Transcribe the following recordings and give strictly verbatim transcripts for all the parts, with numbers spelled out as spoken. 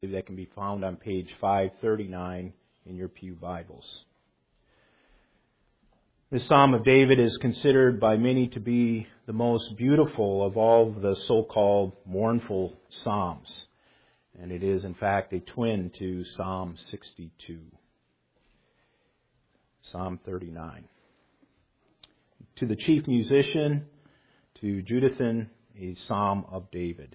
that can be found on page five thirty-nine in your pew Bibles. This Psalm of David is considered by many to be the most beautiful of all the so-called mournful psalms. And it is, in fact, a twin to Psalm sixty-two. Psalm thirty-nine. To the chief musician, to Jeduthun, a Psalm of David.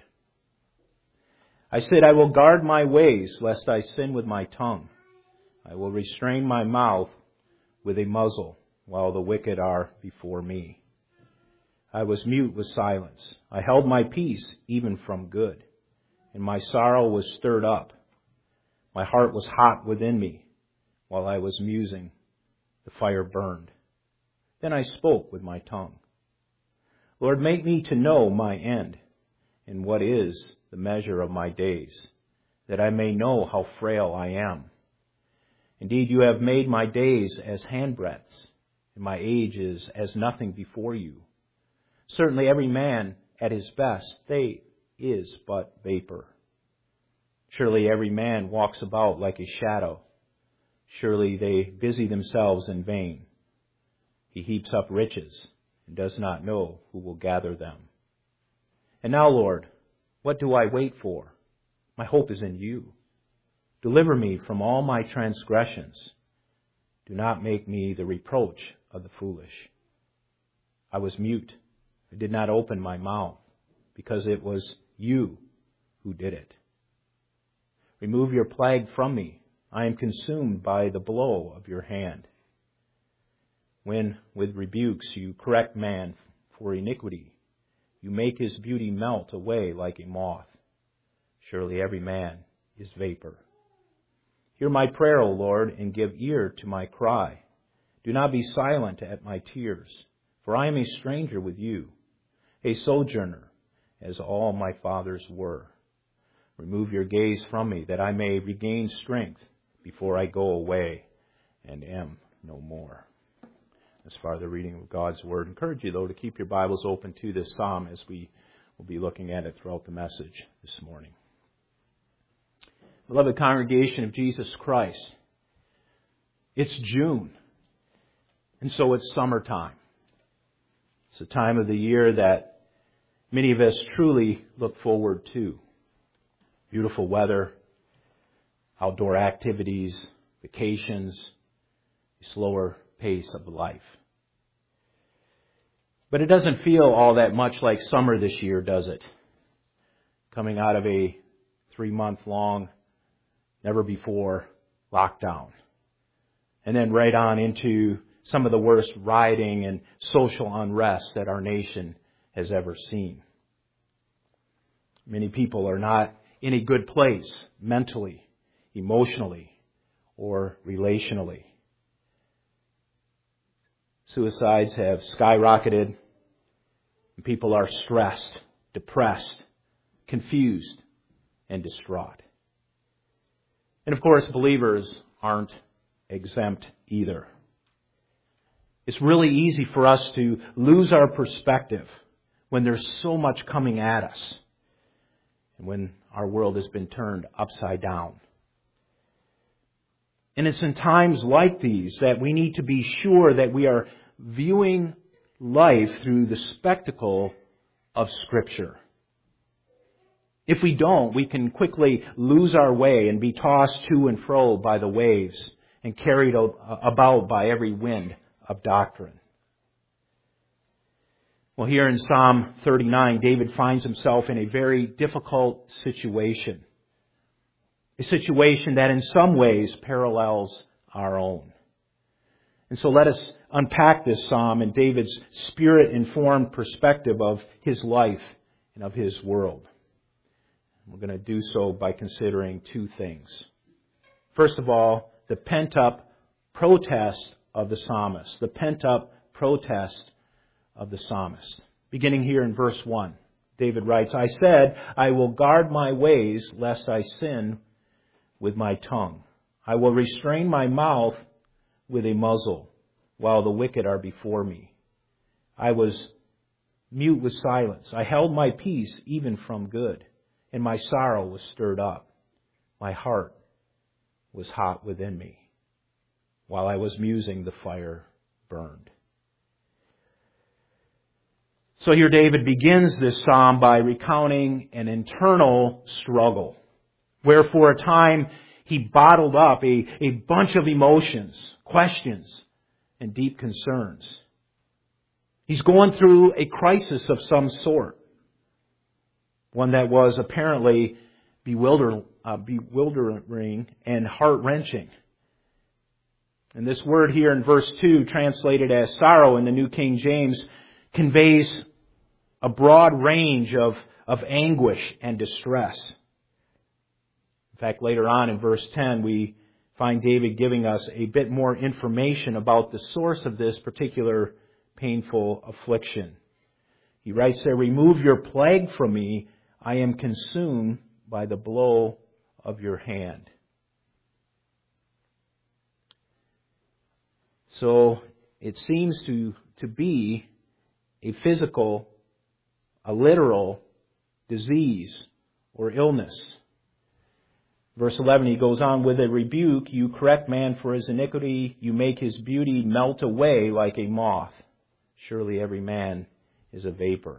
I said, I will guard my ways, lest I sin with my tongue. I will restrain my mouth with a muzzle, while the wicked are before me. I was mute with silence. I held my peace, even from good, and my sorrow was stirred up. My heart was hot within me. While I was musing, the fire burned. Then I spoke with my tongue. Lord, make me to know my end, and what is the measure of my days, that I may know how frail I am. Indeed, you have made my days as handbreadths, and my age is as nothing before you. Certainly every man at his best they is but vapor. Surely every man walks about like a shadow. Surely they busy themselves in vain. He heaps up riches and does not know who will gather them. And now, Lord, what do I wait for? My hope is in you. Deliver me from all my transgressions. Do not make me the reproach of the foolish. I was mute. I did not open my mouth, because it was you who did it. Remove your plague from me. I am consumed by the blow of your hand. When with rebukes you correct man for iniquity, you make his beauty melt away like a moth. Surely every man is vapor. Hear my prayer, O Lord, and give ear to my cry. Do not be silent at my tears, for I am a stranger with you, a sojourner, as all my fathers were. Remove your gaze from me, that I may regain strength before I go away and am no more. As far as the reading of God's Word, I encourage you, though, to keep your Bibles open to this psalm as we will be looking at it throughout the message this morning. Beloved congregation of Jesus Christ, it's June, and so it's summertime. It's a time of the year that many of us truly look forward to. Beautiful weather, outdoor activities, vacations, a slower pace of life. But it doesn't feel all that much like summer this year, does it? Coming out of a three-month-long, never-before lockdown. And then right on into some of the worst rioting and social unrest that our nation has ever seen. Many people are not in a good place mentally, emotionally, or relationally. Suicides have skyrocketed, and people are stressed, depressed, confused, and distraught. And of course, believers aren't exempt either. It's really easy for us to lose our perspective when there's so much coming at us, and when our world has been turned upside down. And it's in times like these that we need to be sure that we are viewing life through the spectacle of Scripture. If we don't, we can quickly lose our way and be tossed to and fro by the waves and carried about by every wind of doctrine. Well, here in Psalm thirty-nine, David finds himself in a very difficult situation. A situation that in some ways parallels our own. And so let us unpack this psalm in David's spirit-informed perspective of his life and of his world. We're going to do so by considering two things. First of all, the pent-up protest of the psalmist. The pent-up protest of the psalmist. Beginning here in verse one, David writes, I said, I will guard my ways lest I sin with my tongue. I will restrain my mouth with a muzzle while the wicked are before me. I was mute with silence. I held my peace even from good, and my sorrow was stirred up. my heart was hot within me. While I was musing, the fire burned. So here David begins this psalm by recounting an internal struggle, where for a time he bottled up a, a bunch of emotions, questions, and deep concerns. He's going through a crisis of some sort, one that was apparently bewilder, uh, bewildering and heart-wrenching. And this word here in verse two, translated as sorrow in the New King James, conveys a broad range of, of anguish and distress. In fact, later on in verse ten, we find David giving us a bit more information about the source of this particular painful affliction. He writes there, "Remove your plague from me. I am consumed by the blow of your hand." So it seems to, to be a physical, a literal disease or illness. Verse eleven, he goes on, "With a rebuke, you correct man for his iniquity. You make his beauty melt away like a moth. Surely every man is a vapor."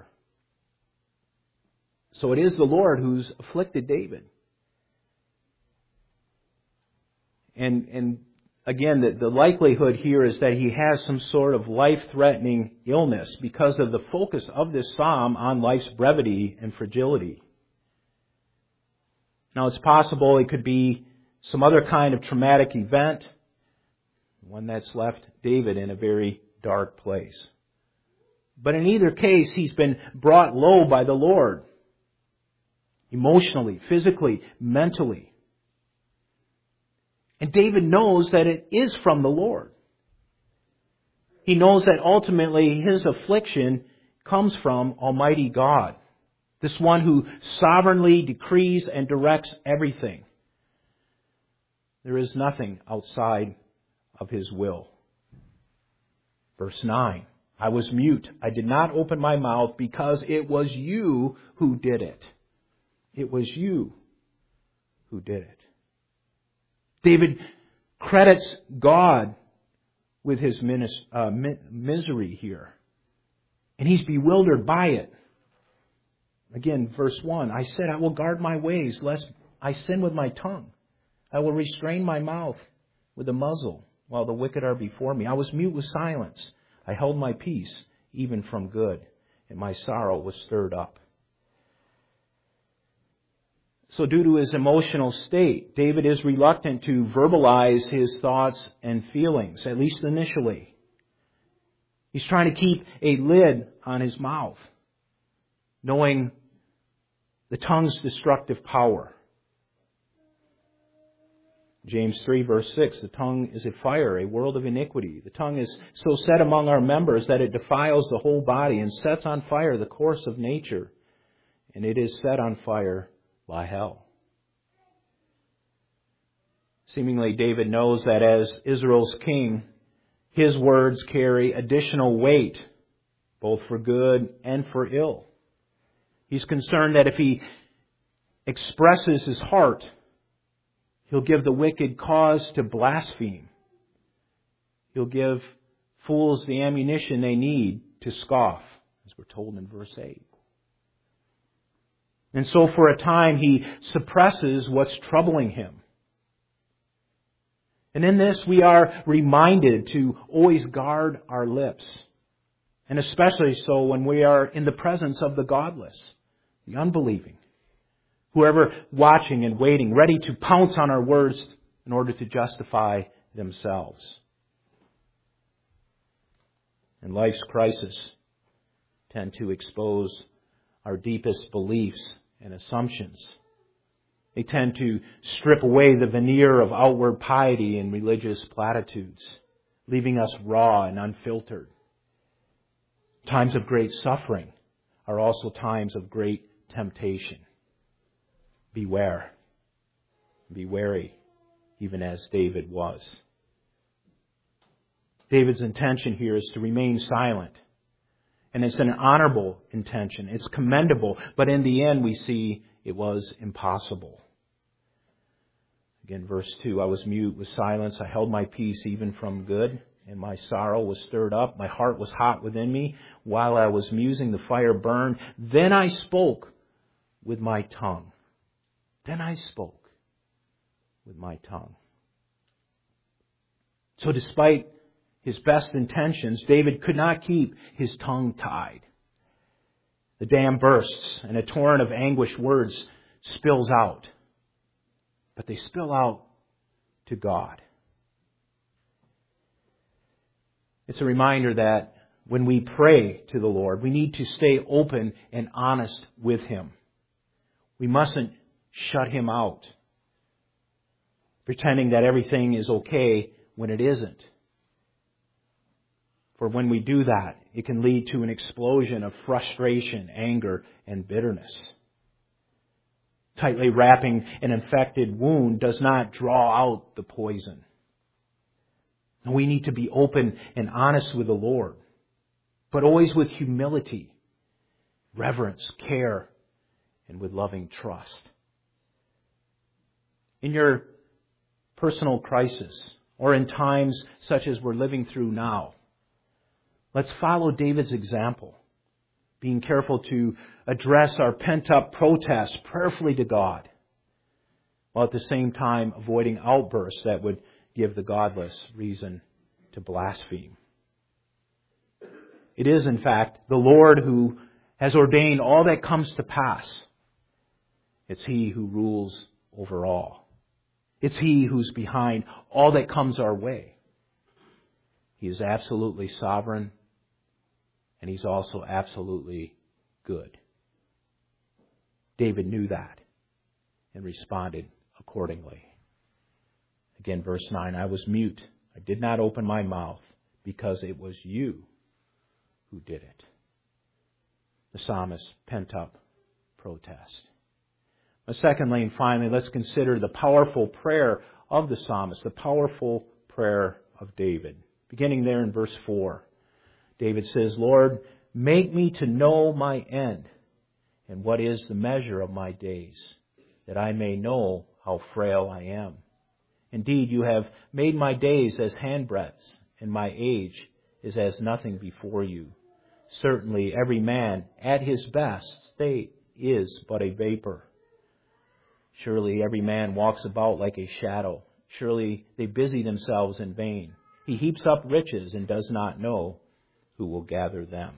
So it is the Lord who's afflicted David. And, and again, the, the likelihood here is that he has some sort of life-threatening illness because of the focus of this psalm on life's brevity and fragility. Now, it's possible it could be some other kind of traumatic event, one that's left David in a very dark place. But in either case, he's been brought low by the Lord, emotionally, physically, mentally. And David knows that it is from the Lord. He knows that ultimately his affliction comes from Almighty God, this one who sovereignly decrees and directs everything. There is nothing outside of his will. Verse nine, "I was mute. I did not open my mouth because it was you who did it." It was you who did it. David credits God with his minis- uh, mi- misery here. And he's bewildered by it. Again, verse one, "I said, I will guard my ways, lest I sin with my tongue. I will restrain my mouth with a muzzle, while the wicked are before me. I was mute with silence. I held my peace, even from good, and my sorrow was stirred up." So due to his emotional state, David is reluctant to verbalize his thoughts and feelings, at least initially. He's trying to keep a lid on his mouth, knowing the tongue's destructive power. James three verse six, "The tongue is a fire, a world of iniquity. The tongue is so set among our members that it defiles the whole body and sets on fire the course of nature, and it is set on fire by hell." Seemingly, David knows that as Israel's king, his words carry additional weight, both for good and for ill. He's concerned that if he expresses his heart, he'll give the wicked cause to blaspheme. He'll give fools the ammunition they need to scoff, as we're told in verse eight. And so for a time he suppresses what's troubling him. And in this we are reminded to always guard our lips. And especially so when we are in the presence of the godless, the unbelieving, whoever watching and waiting, ready to pounce on our words in order to justify themselves. And life's crises tend to expose our deepest beliefs and assumptions. They tend to strip away the veneer of outward piety and religious platitudes, leaving us raw and unfiltered. Times of great suffering are also times of great temptation. Beware. Be wary, even as David was. David's intention here is to remain silent. And it's an honorable intention. It's commendable. But in the end, we see it was impossible. Again, verse two, I was mute with silence. I held my peace even from good, and my sorrow was stirred up. My heart was hot within me. While I was musing, the fire burned. Then I spoke with my tongue. Then I spoke with my tongue. So despite his best intentions, David could not keep his tongue tied. The dam bursts, and a torrent of anguished words spills out. But they spill out to God. It's a reminder that when we pray to the Lord, we need to stay open and honest with Him. We mustn't shut Him out, pretending that everything is okay when it isn't. For when we do that, it can lead to an explosion of frustration, anger, and bitterness. Tightly wrapping an infected wound does not draw out the poison. And we need to be open and honest with the Lord, but always with humility, reverence, care, and with loving trust. In your personal crisis, or in times such as we're living through now, let's follow David's example, being careful to address our pent-up protests prayerfully to God, while at the same time avoiding outbursts that would give the godless reason to blaspheme. It is, in fact, the Lord who has ordained all that comes to pass. It's He who rules over all. It's He who's behind all that comes our way. He is absolutely sovereign, and He's also absolutely good. David knew that and responded accordingly. Again, verse nine, I was mute. I did not open my mouth because it was you who did it. The psalmist's pent-up protest. But secondly and finally, let's consider the powerful prayer of the psalmist, the powerful prayer of David. Beginning there in verse four, David says, Lord, make me to know my end and what is the measure of my days, that I may know how frail I am. Indeed, you have made my days as handbreadths, and my age is as nothing before you. Certainly every man at his best state is but a vapor. Surely every man walks about like a shadow. Surely they busy themselves in vain. He heaps up riches and does not know who will gather them.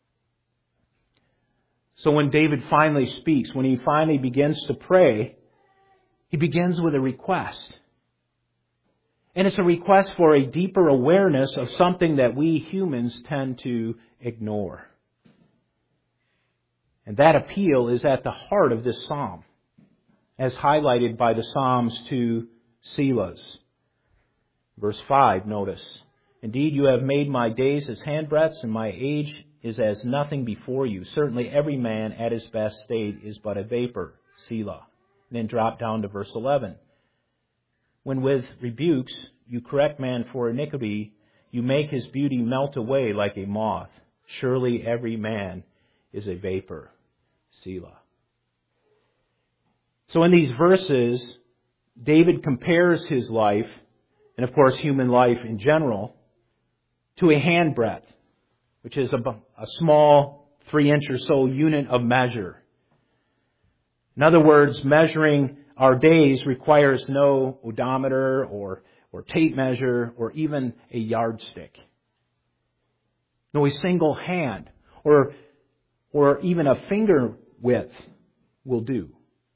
So when David finally speaks, when he finally begins to pray, he begins with a request. And it's a request for a deeper awareness of something that we humans tend to ignore. And that appeal is at the heart of this psalm, as highlighted by the Psalm's two Selahs. Verse five, notice, indeed you have made my days as handbreadths, and my age is as nothing before you. Certainly every man at his best state is but a vapor, Selah. And then drop down to verse eleven. When with rebukes you correct man for iniquity, you make his beauty melt away like a moth. Surely every man is a vapor, Selah. So in these verses, David compares his life, and of course human life in general, to a handbreadth, which is a, a small three-inch or so unit of measure. In other words, measuring our days requires no odometer or, or tape measure or even a yardstick. No, a single hand or, or even a finger width will do.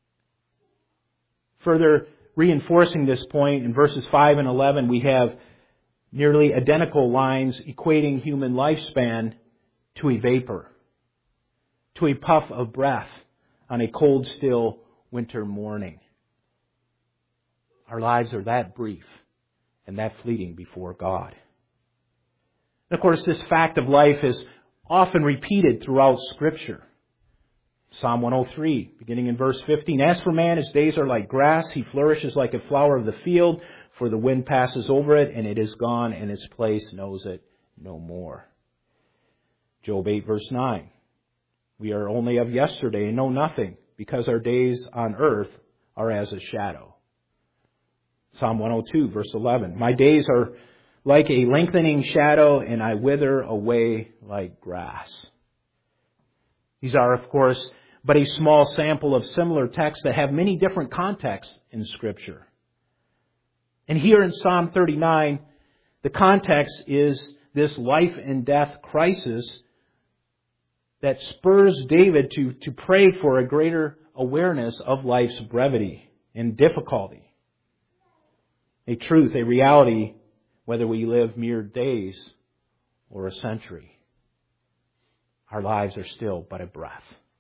Further reinforcing this point, in verses five and eleven, we have nearly identical lines equating human lifespan to a vapor, to a puff of breath on a cold, still winter morning. Our lives are that brief and that fleeting before God. And of course, this fact of life is often repeated throughout Scripture. Psalm one oh three, beginning in verse fifteen, as for man, his days are like grass. He flourishes like a flower of the field, for the wind passes over it, and it is gone, and its place knows it no more. Job eight, verse nine, we are only of yesterday and know nothing, because our days on earth are as a shadow. Psalm one oh two, verse eleven. My days are like a lengthening shadow, and I wither away like grass. These are, of course, but a small sample of similar texts that have many different contexts in Scripture. And here in Psalm thirty-nine, the context is this life and death crisis that spurs David to, to pray for a greater awareness of life's brevity and difficulty. A truth, a reality, whether we live mere days or a century. Our lives are still but a breath.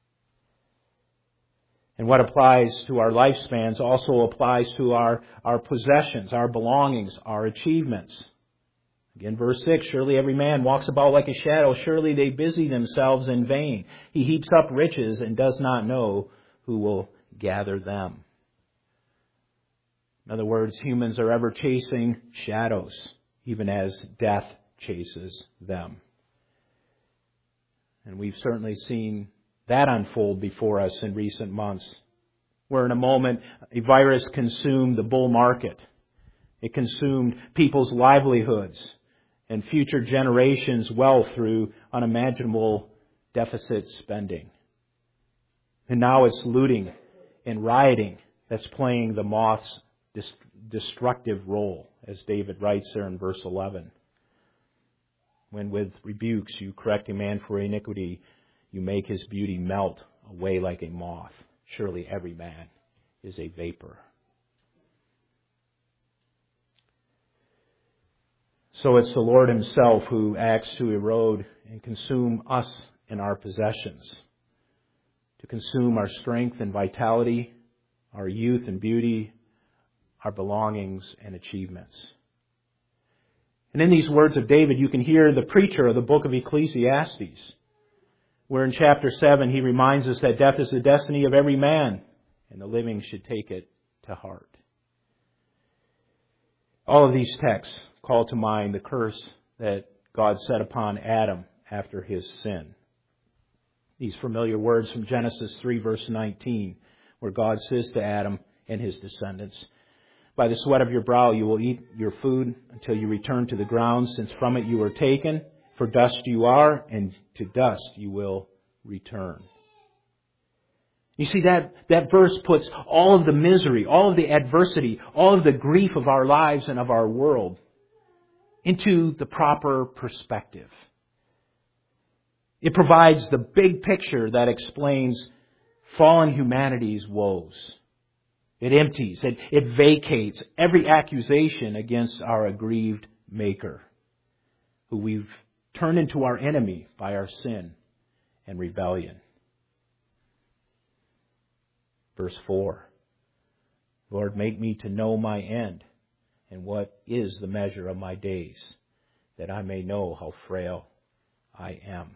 And what applies to our lifespans also applies to our, our possessions, our belongings, our achievements. Again, verse six, surely every man walks about like a shadow. Surely they busy themselves in vain. He heaps up riches and does not know who will gather them. In other words, humans are ever chasing shadows, even as death chases them. And we've certainly seen that unfold before us in recent months, where in a moment a virus consumed the bull market. It consumed people's livelihoods and future generations' wealth through unimaginable deficit spending. And now it's looting and rioting that's playing the moth's destructive role, as David writes there in verse eleven. When with rebukes you correct a man for iniquity, you make his beauty melt away like a moth. Surely every man is a vapor. So it's the Lord Himself who acts to erode and consume us and our possessions, to consume our strength and vitality, our youth and beauty, our belongings and achievements. And in these words of David, you can hear the preacher of the book of Ecclesiastes, where in chapter seven he reminds us that death is the destiny of every man, and the living should take it to heart. All of these texts call to mind the curse that God set upon Adam after his sin. These familiar words from Genesis three, verse nineteen, where God says to Adam and his descendants, by the sweat of your brow you will eat your food until you return to the ground, since from it you were taken. For dust you are, and to dust you will return. You see, that, that verse puts all of the misery, all of the adversity, all of the grief of our lives and of our world into the proper perspective. It provides the big picture that explains fallen humanity's woes. It empties, it, it vacates every accusation against our aggrieved Maker, who we've turned into our enemy by our sin and rebellion. Verse four, Lord, make me to know my end and what is the measure of my days, that I may know how frail I am.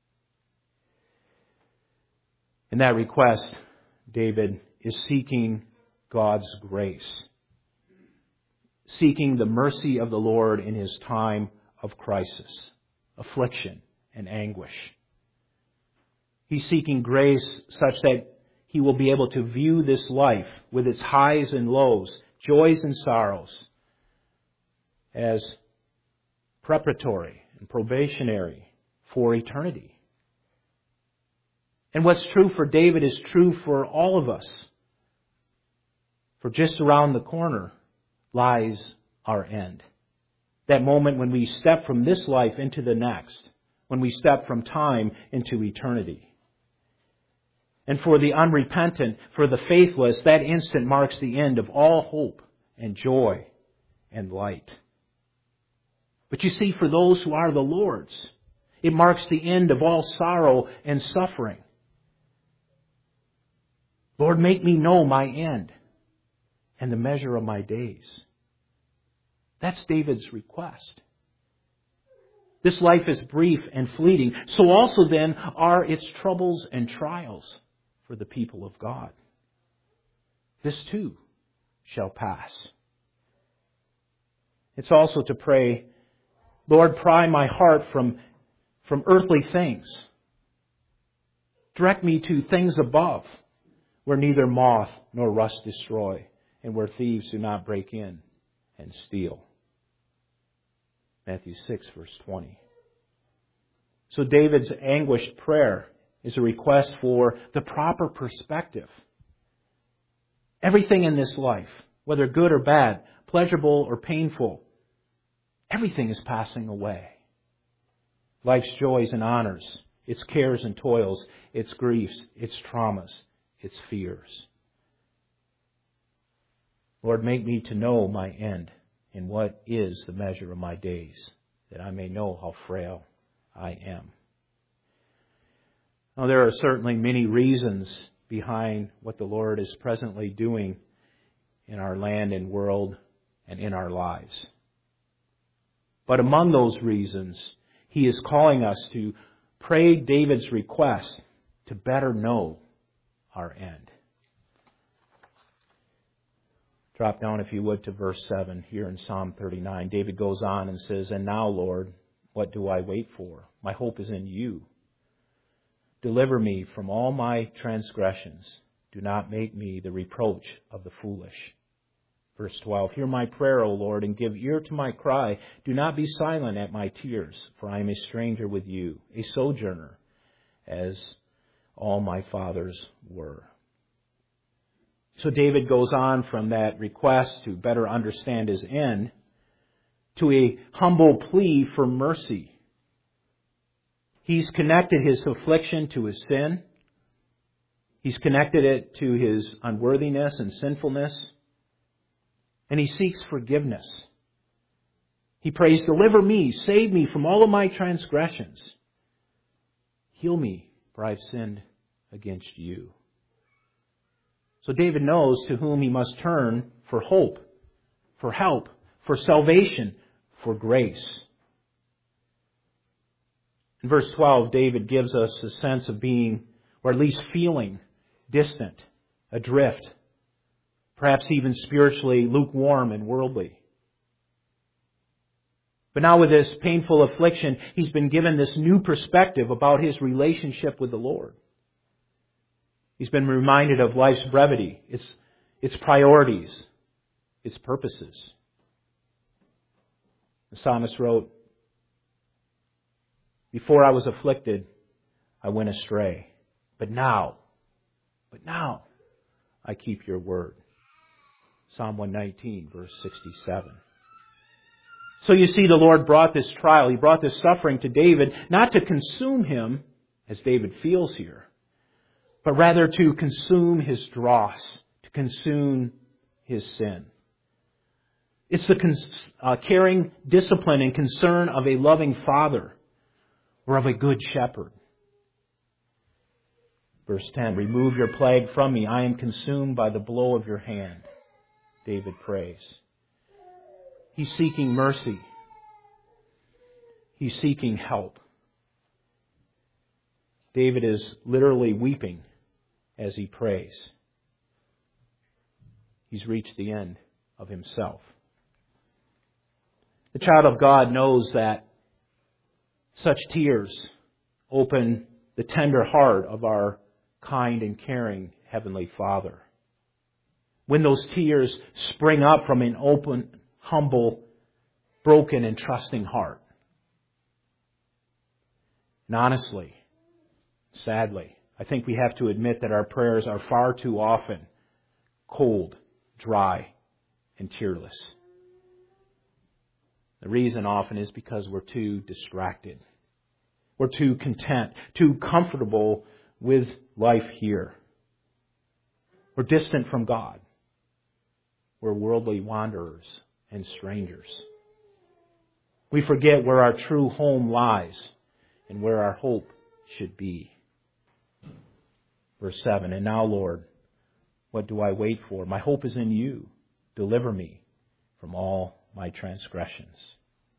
In that request, David is seeking God's grace, seeking the mercy of the Lord in his time of crisis, affliction, and anguish. He's seeking grace such that he will be able to view this life with its highs and lows, joys and sorrows, as preparatory and probationary for eternity. And what's true for David is true for all of us. For just around the corner lies our end. That moment when we step from this life into the next, when we step from time into eternity. And for the unrepentant, for the faithless, that instant marks the end of all hope and joy and light. But you see, for those who are the Lord's, it marks the end of all sorrow and suffering. Lord, make me know my end and the measure of my days. That's David's request. This life is brief and fleeting. So also then are its troubles and trials for the people of God. This too shall pass. It's also to pray, Lord, pry my heart from, from earthly things. Direct me to things above, where neither moth nor rust destroy, and where thieves do not break in and steal. Matthew six, verse twenty. So David's anguished prayer is a request for the proper perspective. Everything in this life, whether good or bad, pleasurable or painful, everything is passing away. Life's joys and honors, its cares and toils, its griefs, its traumas, its fears. Lord, make me to know my end and what is the measure of my days, that I may know how frail I am. Now, there are certainly many reasons behind what the Lord is presently doing in our land and world and in our lives. But among those reasons, He is calling us to pray David's request to better know our end. Drop down, if you would, to verse seven here in Psalm thirty-nine. David goes on and says, "And now, Lord, what do I wait for? My hope is in you. Deliver me from all my transgressions. Do not make me the reproach of the foolish." Verse twelve, "Hear my prayer, O Lord, and give ear to my cry. Do not be silent at my tears, for I am a stranger with you, a sojourner, as all my fathers were." So David goes on from that request to better understand his end to a humble plea for mercy. He's connected his affliction to his sin. He's connected it to his unworthiness and sinfulness. And he seeks forgiveness. He prays, "Deliver me, save me from all of my transgressions. Heal me, for I've sinned against you." So David knows to whom he must turn for hope, for help, for salvation, for grace. In verse twelve, David gives us a sense of being, or at least feeling, distant, adrift, perhaps even spiritually lukewarm and worldly. But now with this painful affliction, he's been given this new perspective about his relationship with the Lord. He's been reminded of life's brevity, its, its priorities, its purposes. The psalmist wrote, "Before I was afflicted, I went astray. But now, but now, I keep your word." Psalm one nineteen, verse sixty-seven. So you see, the Lord brought this trial, He brought this suffering to David, not to consume him, as David feels here, but rather to consume his dross, to consume his sin. It's the cons- uh, caring discipline and concern of a loving father or of a good shepherd. Verse ten, "Remove your plague from me. I am consumed by the blow of your hand," David prays. He's seeking mercy. He's seeking help. David is literally weeping as he prays. He's reached the end of himself. The child of God knows that such tears open the tender heart of our kind and caring Heavenly Father. When those tears spring up from an open, humble, broken, and trusting heart. And honestly, sadly, I think we have to admit that our prayers are far too often cold, dry, and tearless. The reason often is because we're too distracted. We're too content, too comfortable with life here. We're distant from God. We're worldly wanderers and strangers. We forget where our true home lies and where our hope should be. Verse seven, "And now, Lord, what do I wait for? My hope is in you. Deliver me from all my transgressions."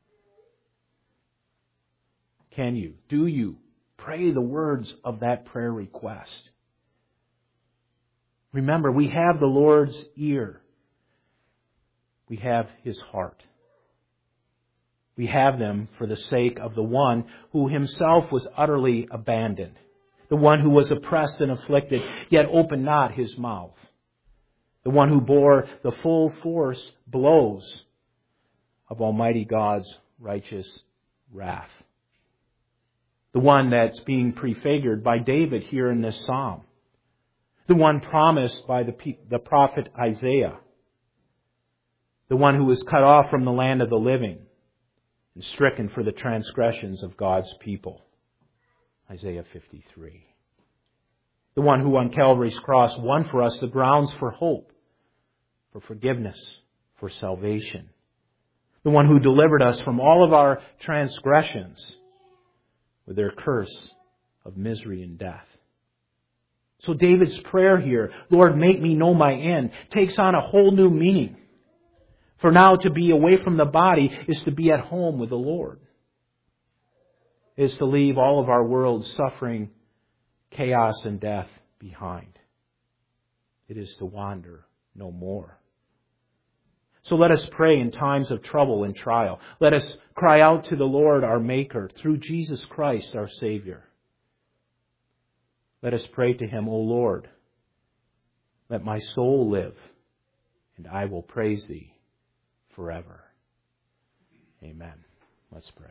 Can you, do you pray the words of that prayer request? Remember, we have the Lord's ear. We have His heart. We have them for the sake of the one who Himself was utterly abandoned, the one who was oppressed and afflicted, yet opened not His mouth, the one who bore the full force blows of Almighty God's righteous wrath. The one that's being prefigured by David here in this psalm. The one promised by the, the prophet Isaiah. The one who was cut off from the land of the living and stricken for the transgressions of God's people. Isaiah fifty-three. The one who on Calvary's cross won for us the grounds for hope, for forgiveness, for salvation. The one who delivered us from all of our transgressions with their curse of misery and death. So David's prayer here, Lord, make me know my end, takes on a whole new meaning. For now to be away from the body is to be at home with the Lord. It is to leave all of our world's suffering, chaos, and death behind. It is to wander no more. So let us pray in times of trouble and trial. Let us cry out to the Lord our Maker through Jesus Christ our Savior. Let us pray to Him, O Lord, let my soul live, and I will praise Thee forever. Amen. Let's pray.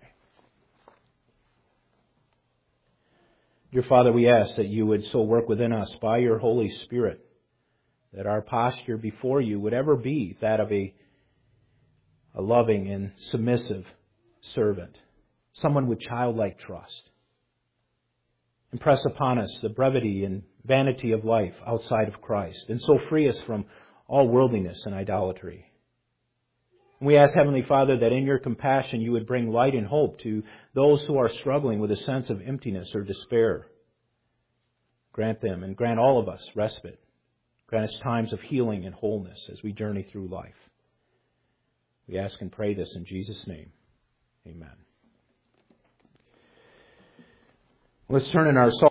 Dear Father, we ask that You would so work within us by Your Holy Spirit that our posture before You would ever be that of a, a loving and submissive servant, someone with childlike trust. Impress upon us the brevity and vanity of life outside of Christ, and so free us from all worldliness and idolatry. And we ask, Heavenly Father, that in Your compassion You would bring light and hope to those who are struggling with a sense of emptiness or despair. Grant them and grant all of us respite. Grant us times of healing and wholeness as we journey through life. We ask and pray this in Jesus' name. Amen. Let's turn in our